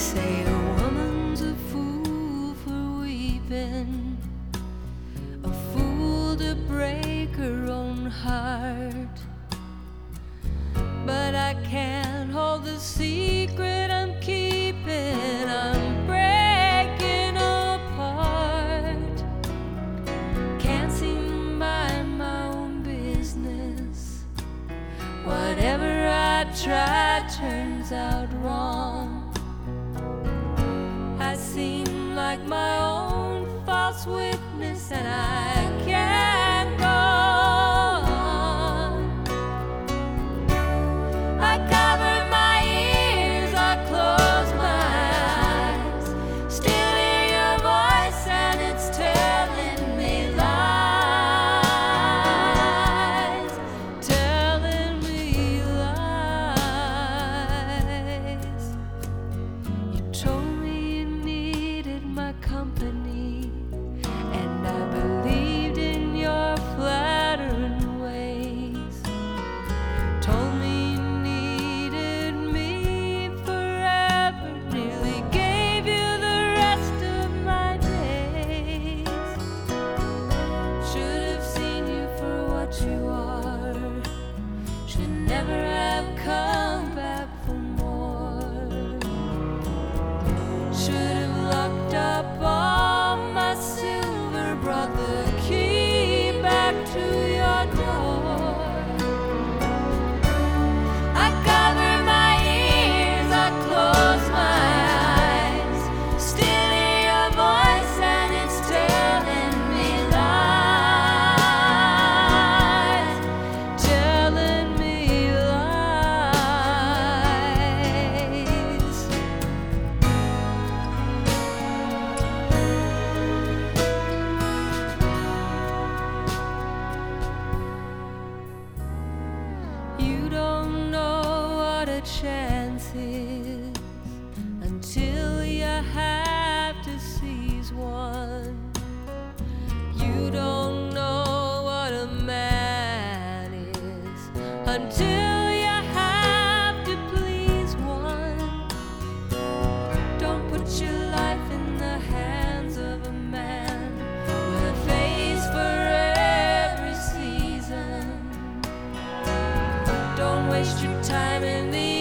say a woman's a fool for weeping, a fool to break her own heart. But I can't hold the secret I'm keeping. I'm breaking apart. Can't seem to mind my own business. Whatever I try turns out wrong. I seem like my own false witness, and I can't go on. I cover my ears, I close my eyes, still hear your voice and it's telling me lies, telling me lies. You told me you needed my company, and I believed in your flattering ways. Told me you needed me forever, nearly gave you the rest of my days. Should have seen you for what you are, should never have come back for more. Should have locked up all my silver, brought the key back to your door. I cover my ears, I close my eyes, still hear your voice and it's telling me lies, telling me lies. You don't know what a chance is until you have to seize one. You don't know what a man is until you have to please one. Don't put your life in the hands of a man with a face for every season. Don't waste your time in the